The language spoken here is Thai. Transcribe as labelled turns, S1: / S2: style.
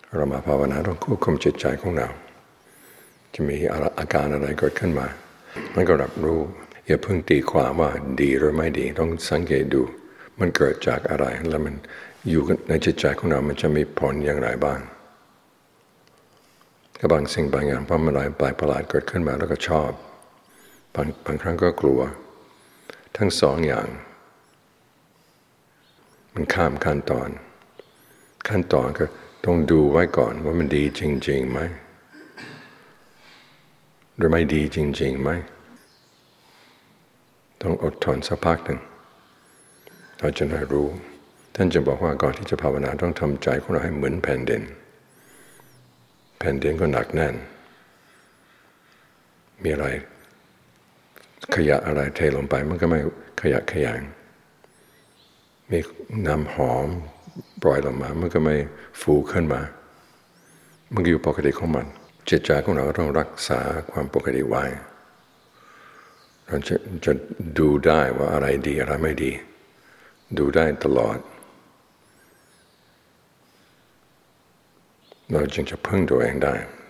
S1: เรามาภาวนาต้องควบคุมจิตใจของเราจะมีอาการอะไรเกิดขึ้นมามันก็รับรู้อย่าเพิ่งตีความว่าดีหรือไม่ดีต้องสังเกตดูมันเกิดจากอะไรแล้วมันอยู่ในจิตใจของเรามันจะมีผลอย่างไรบ้างก็บางสิ่งบางอย่างพอมันอะไรแปลกประหลาดเกิดขึ้นมาแล้วก็ชอบบางครั้งก็กลัวทั้งสองอย่างมันข้ามขั้นตอนก็ต้องดูไว้ก่อนว่ามันดีจริงๆไหมหรือไม่ดีจริงๆไหมต้องอดทนสักพักหนึ่งเราจะได้รู้ท่านจะบอกว่าก่อนที่จะภาวนาต้องทำใจของเราให้เหมือนแผ่นดินก็หนักแน่นมีอะไรขยะอะไรเทลงไปมันก็ไม่ขยะแขยงมีน้ำหอมปล่อยลงมามันก็ไม่ฟูขึ้นมามันก็อยู่ปกติของมันจิตใจของเราต้องรักษาความปกติไว้เราจะดูได้ว่าอะไรดีอะไรไม่ดีดูได้ตลอดเราจึงจะพึ่งตัวเองได้